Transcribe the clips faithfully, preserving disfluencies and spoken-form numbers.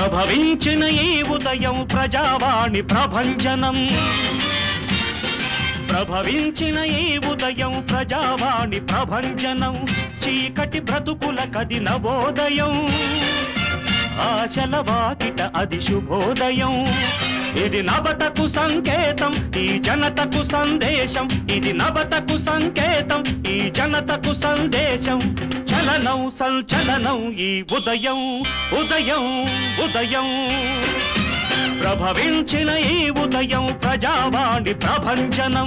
ప్రభవించిన ఈ ఉదయం ప్రజావాణి ప్రభంజనం ప్రభవించిన ఈ ఉదయం ప్రజావాణి ప్రభంజనం చీకటి బ్రతుకుల కది నవోదయం ఆశల వాకిట అది శుభోదయం ఇది నవతకు సంకేతం ఈ జనతకు సందేశం ఇది నవతకు సంకేతం ఈ జనతకు సందేశం చలనం సంచలనం ఈ ఉదయం ఉదయం ఉదయం ప్రభవించిన ఈ ఉదయం ప్రజావాణి ప్రభంజనం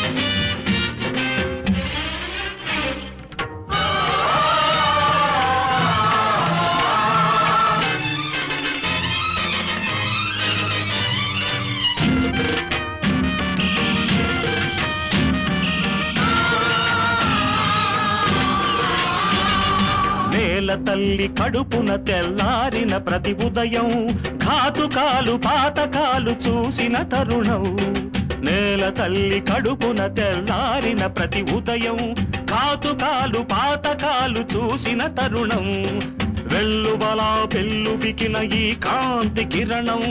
నేల తల్లి కడుపున తెల్లారిన ప్రతి ఉదయం ఘాతుకాలు పాతకాలు చూసిన తరుణం నేల తల్లి కడుపున తెల్లారిన ప్రతి ఉదయం ఘాతుకాలు పాతకాలు చూసిన తరుణం వెల్లుబలా పెల్లుబికిన ఈ కాంతి కిరణం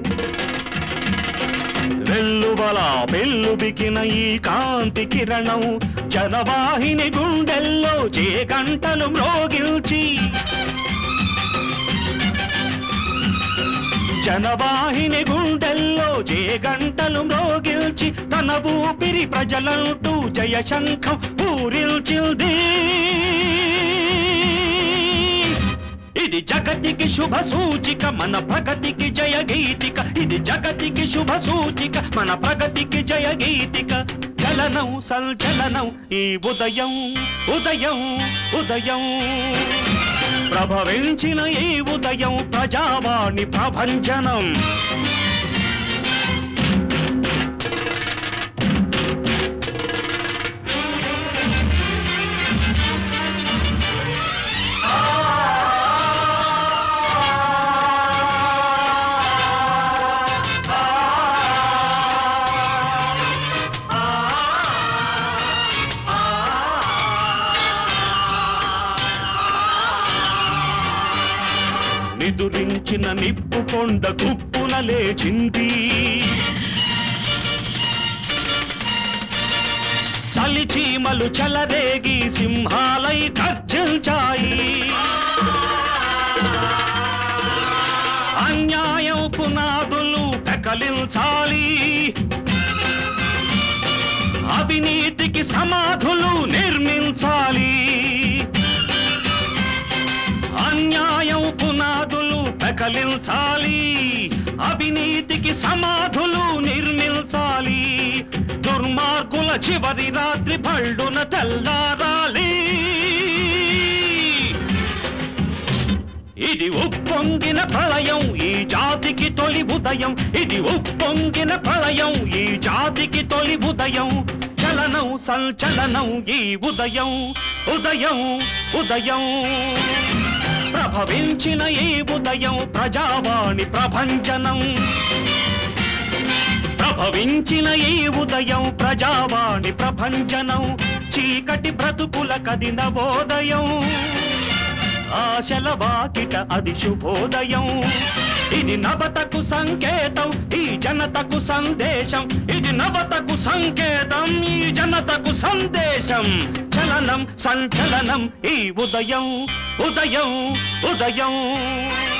వెల్లుబలా పెల్లుబికిన ఈ కాంతి కిరణం జనవాహిని గుండెల్లో చే గంటలు మ్రోగిల్చి జనవాహిని గుండెల్లో చే గంటలు మ్రోగిల్చి తన ఊపిరి ప్రజలంటూ జయ శంఖం పూరిల్చింది ఇది జగతికి శుభ సూచిక మన ప్రగతికి జయ గీతిక ఇది జగతికి శుభ సూచిక మన ప్రగతికి జయ గీతిక చలనం సంచలనం ఈ ఉదయం ఉదయం ఉదయం ప్రభవించిన ఈ ఉదయం ప్రజావాణి ప్రభంజనం నిదురించిన నిప్పు కొండ గుప్పున లేచింది చలిచీమలు చలరేగి సింహాలై గర్జించాయి అన్యాయం పునాదులు పెకలించాలి అవినీతికి సమాధులు నిర్మించాలి అన్యాయం పునాదులు పెకలించాలి అవినీతికి సమాధులు నిర్మించాలి దుర్మార్గుల చివరి రాత్రి పళ్ళున తెల్లారాలి ఇది ఉప్పొంగిన ప్రళయం ఈ జాతికి తొలి ఉదయం ఇది ఉప్పొంగిన ప్రళయం ఈ జాతికి తొలి ఉదయం చలనం సంచలనం ఈ ఉదయం ఉదయం ఉదయం ప్రభవించిన ఈ ఉదయం ప్రజావాణి ప్రభంజనం ప్రభవించిన ఈ ఉదయం ప్రజావాణి ప్రభంజనం చీకటి బ్రతుకుల కది నవోదయం ఆశల వాకిట అది శుభోదయం ఇది నవతకు సంకేతం ఈ జనతకు సందేశం ఇది నవతకు సంకేతం ఈ జనతకు సందేశం చలనం సంచలనం ఈ ఉదయం ఉదయం ఉదయం